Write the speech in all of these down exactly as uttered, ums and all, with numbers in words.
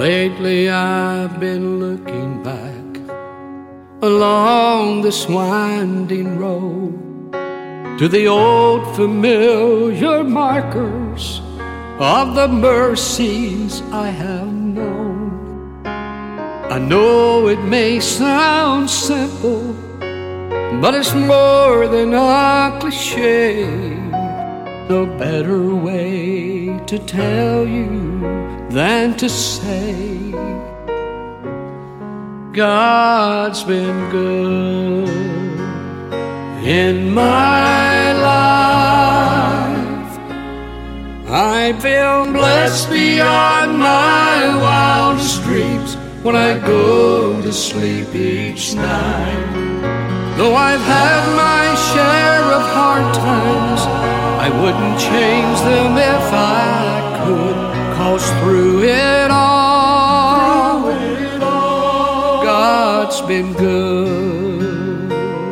Lately I've been looking back along this winding road to the old familiar markers of the mercies I have known. I know it may sound simple, but it's more than a cliche. No better way to tell you than to say God's been good in my life. I've been blessed beyond my wildest dreams when I go to sleep each night. Though I've had my share of hard times, I wouldn't change them if I could, 'cause through it all, God's been good.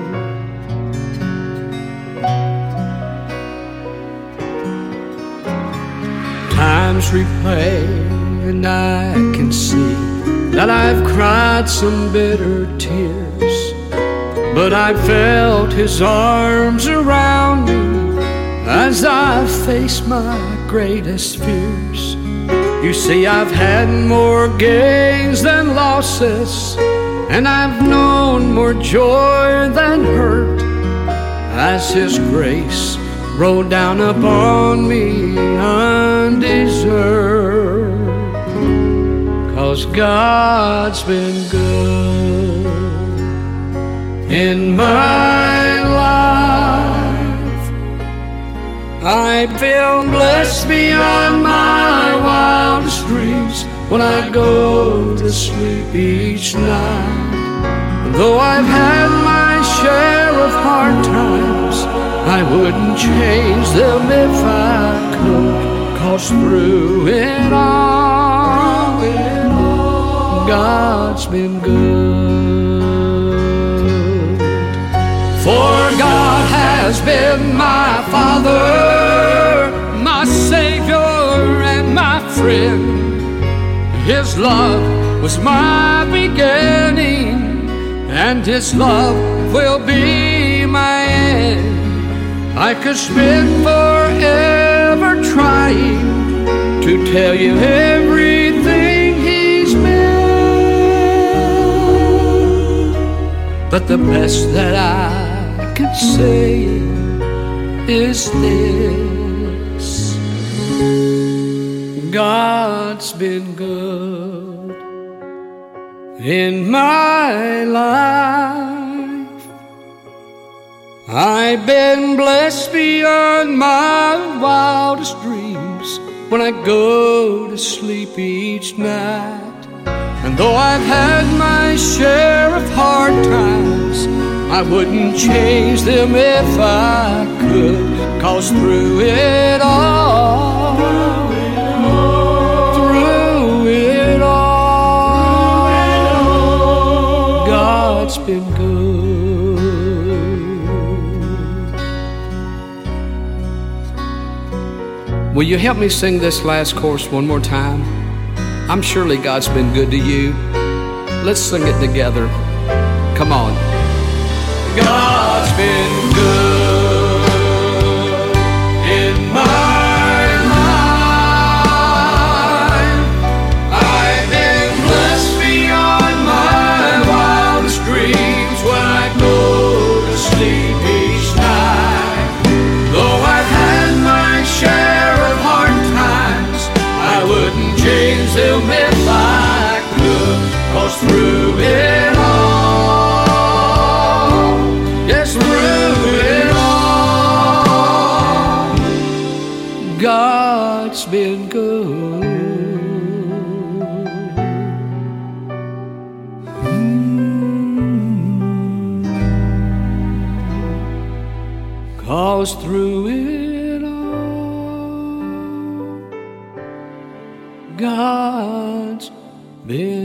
Times replay and I can see that I've cried some bitter tears, but I felt His arms around me as I face my greatest fears. You see, I've had more gains than losses, and I've known more joy than hurt, as His grace rolled down upon me undeserved. 'Cause God's been good in my life. I've been blessed beyond my wildest dreams when I go to sleep each night. And though I've had my share of hard times, I wouldn't change them if I could, 'cause through it all, God's been good. For God has been my Father, my Savior and my friend. His love was my beginning, and His love will be my end. I could spend forever trying to tell you everything He's meant, but the best that I could say is this: God's been good in my life. I've been blessed beyond my wildest dreams when I go to sleep each night. And though I've had my share of hard times, I wouldn't change them if I could, 'cause through it all, through it all, God's been good. Will you help me sing this last chorus one more time? I'm surely God's been good to you. Let's sing it together. Come on. God's been good in my life. I've been blessed beyond my wildest dreams when I go to sleep each night. Though I've had my share of hard times, I wouldn't change them if I could, 'cause through it all, God's been good. Mm. 'Cause through it all, God's been